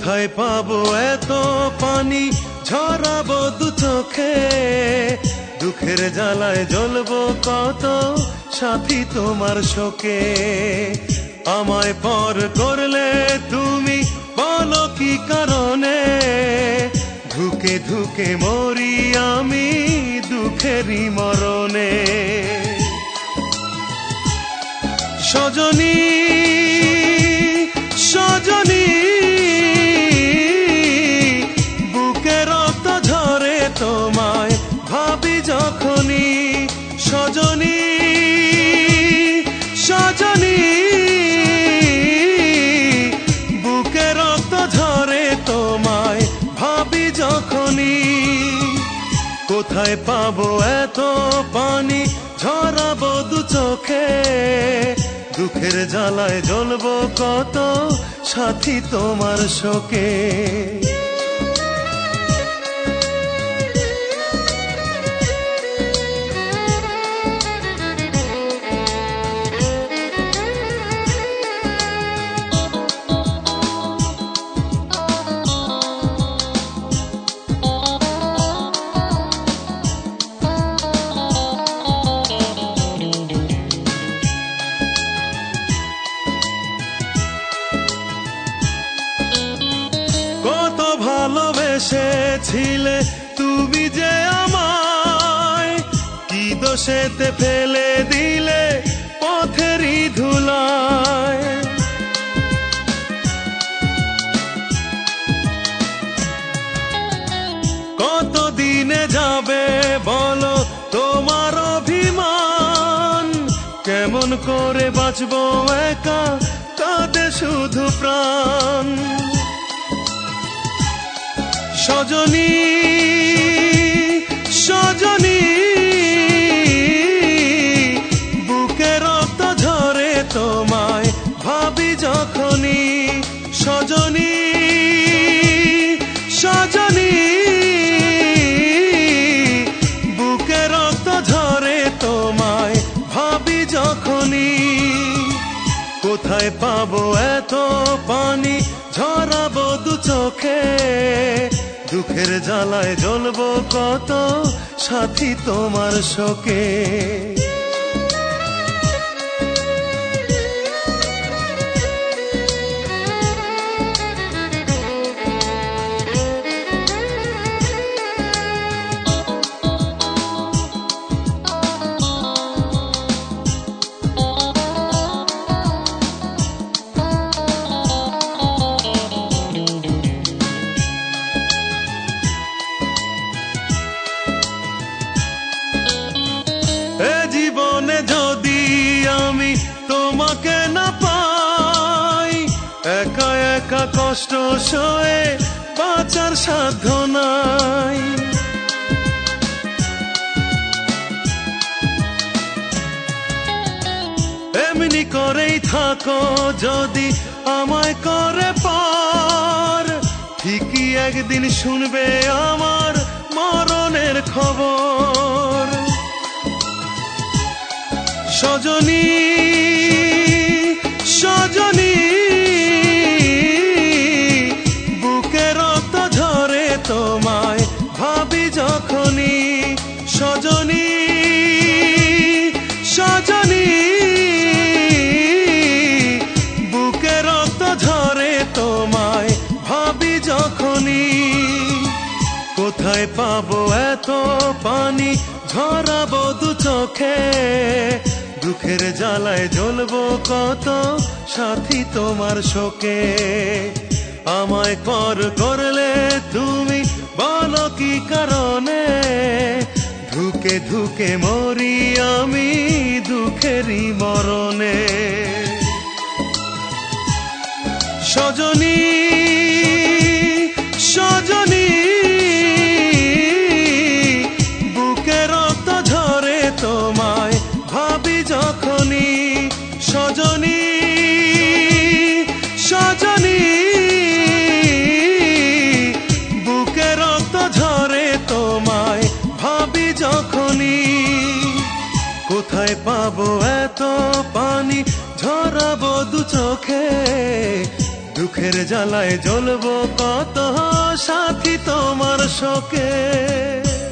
কোথায় পাবো এত পানি ঝরাবো দু চোখে, দুঃখের জ্বালায় জ্বলবো কত সাথী তোমার শোকে। আমায় পর করলে তুমি বলো কি কারণে, ধুকে ধুকে মরি আমি দুঃখেরই মরণে। সজনী সজনী বুকে রক্ত ঝরে তোমায় ভাবি যখনই, সজনী সজনী বুকে রক্ত ঝরে তোমায় ভাবি যখনই। কোথায় পাবো এত পানি ঝরাবো দু চোখে, দুঃখের জ্বালায় জ্বলবো কত সাথী তোমার শোকে। ভালোবেসেছিলে তুমি যে আমায়, কি দোষেতে ফেলে দিলে পথেরই ধুলায়। কত দিনে যাবে বলো তোমার অভিমান, কেমন করে বাঁচবো একা কাঁদে শুধু প্রাণ। সজনী সজনী বুকে রক্ত ঝরে তোমায় ভাবি যখনই, সজনী সজনী বুকে রক্ত ঝরে তোমায় ভাবি যখনই। কোথায় পাবো এত পানি ঝরাবো দু চোখে, দুঃখের জ্বালায় জ্বলবো কত সাথী তোমার শোকে। জীবনে যদি আমি তোমাকে না পাই, একা একা কষ্ট সয়ে বাঁচার সাধ্য নাই। এমনি করেই থাকো যদি আমায় করে পার, ঠিকই একদিন শুনবে আমার মরণের খবর। সজনী সজনী বুকে রক্ত ঝরে তোমায় ভাবি যখনই, সজনী সজনী বুকে রক্ত ঝরে তোমায় ভাবি যখনই। কোথায় পাবো এত পানি ঝরাবো দু চোখে, দুঃখের জ্বালায় জ্বলবো কত সাথী তোমার শোকে। আমায় পর করলে তুমি বলো কি কারণে, ধুকে ধুকে মরি আমি দুঃখেরই মরণে। সজনী সজনী বুকে রক্ত ঝরে তোমায় ভাবি যখনই, সজনী সজনী বুকে রক্ত ঝরে তোমায় ভাবি যখনই। কোথায় পাবো এত পানি ঝরাবো দু চোখে, দুঃখের জ্বালায় জ্বলবো কত সাথী তোমার শোকে।